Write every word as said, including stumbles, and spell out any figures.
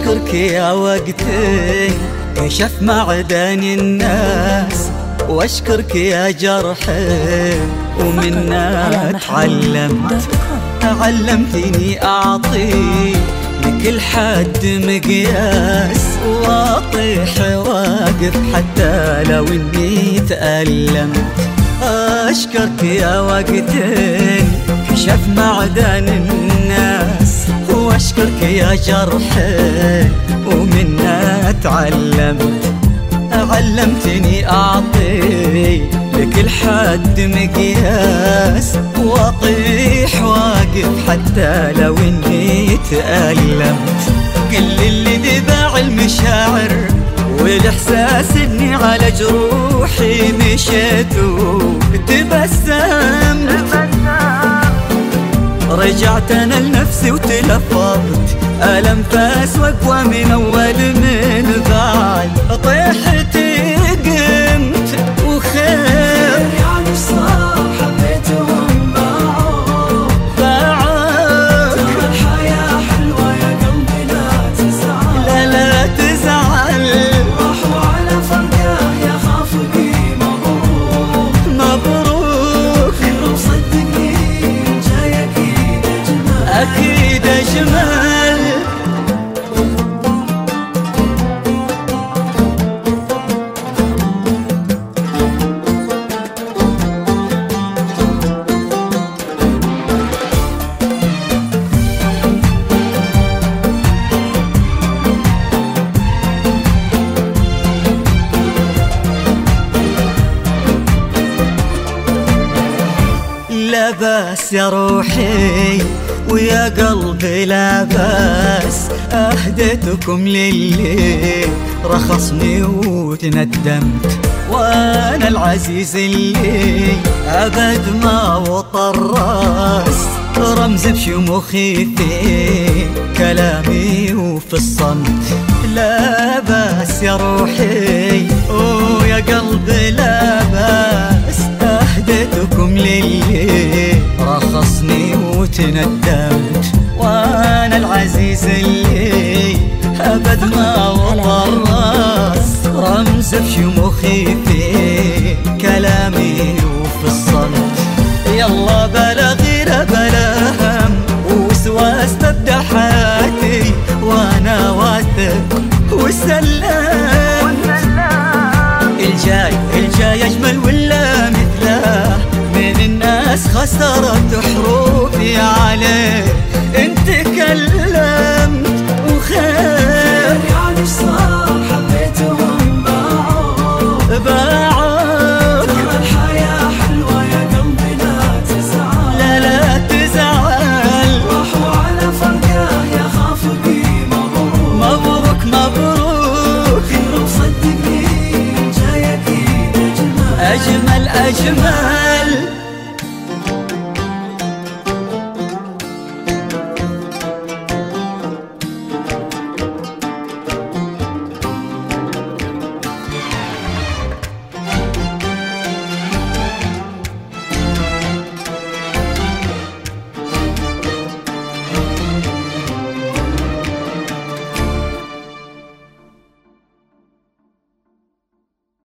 واشكرك يا وقتي كشف معدن الناس، واشكرك يا جرحي ومنا تعلمت علمتني اعطي لكل حد مقياس، واطيح واقف حتى لو اني تألمت. اشكرك يا وقتي كشف معدن الناس، واشكرك يا جرحي ومنا تعلمت علمتني اعطي لكل حد مقياس، واطيح واقف حتى لو اني تألمت. قل اللي ذبع المشاعر والاحساس اني على جروحي مشيت وتبسمت، رجعت انا لنفسي وتلفظت ألم فاس واقوى من اول من بعد، طيحت قمت وخير يعني صار حبيتهم باعوك باعوك. ترى الحياة حلوة يا قلبي لا تزعل، لا لا تزعل، راحوا على فرقة يا خافقي مبروك مبروك. وصدقني جاي أكيد أجمل أكيد أجمل. لا باس يا روحي ويا قلبي لا باس، أهديتكم للي رخصني وتندمت، وأنا العزيز اللي أبد ما وطر راس، رمز بشموخي في كلامي وفي الصمت. لا باس يا روحي ويا قلبي لا باس، أهديتكم للي رخصني وتندمت، وأنا العزيز اللي أبد ما وطر راس، رمز بشموخي في كلامي وفي الصمت. يلا بلا غير بلا هم وسواس تبدأ حياتي، وأنا واثق وسلام الجاي الجاي أجمل ولا مثله، من الناس خسرت حروفي عليه انت كلمت وخير يعني صار حبيتهم باعوك باعوك. ترى الحياة حلوة يا قلبي لا تزعل، لا لا تزعل، راحوا على فرقة يا خافقي مبروك مبروك مبروك. خير وصدقني جاي أكيد أجمل أجمل أجمل.